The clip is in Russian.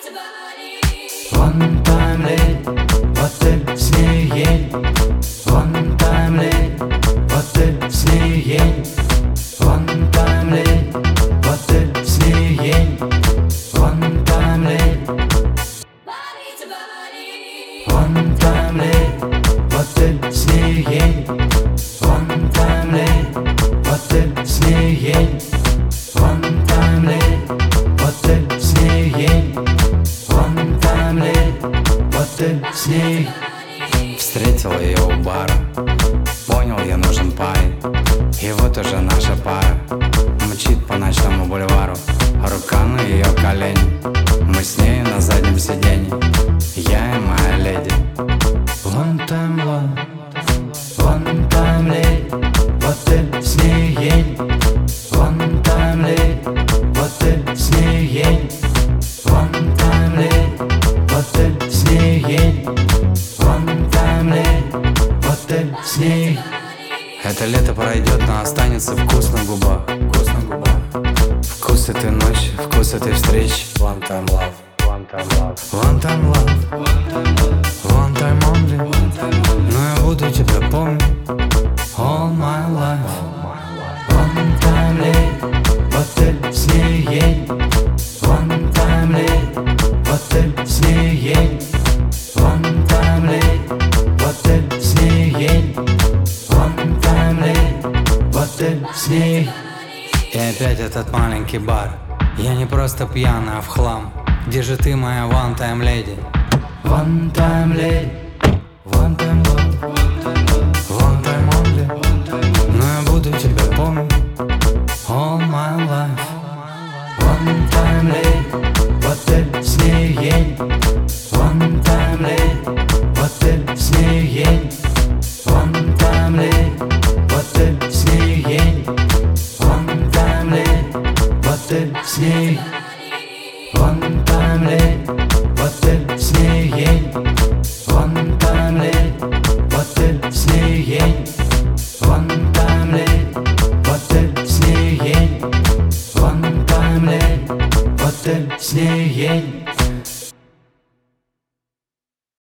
One time late в отель Снеель. One time late в отель Снеель. One time late в отель Снеель. One time late. One time late в отель Снеель. One time late в отель Снеель. One time late в отель Снеель. One time late в отель Снеель. Встретил ее у бара, понял, я нужен парень. И вот уже наша пара мчит по ночному бульвару, рука на ее колени. Мы с ней на заднем сиденье, я и моя леди. One time love, one time late в отель Снеель. One time late в отель Снеель. One time late в отель Снеель. One time late в отель Снеель. Это лето пройдет, но останется вкус на губах. Вкус этой ночи, вкус этой встречи. One time love, one time love, one time love, one time only. Но я буду тебя помнить all my life. One time late в отель Снеель. One time late в отель Снеель. One time late в отель Снеель. One time late в отель Снеель. И опять этот маленький бар. Я не просто пьяный, а в хлам. Где же ты, моя one time lady? One time late, one time love, One time only. Но я буду тебя помнить all my life. one time late в отель Снеель. One time late в отель Снеель. One time late в отель Снеель. One time late в отель Снеель. One time late в отель Снеель. One time late в отель Снеель.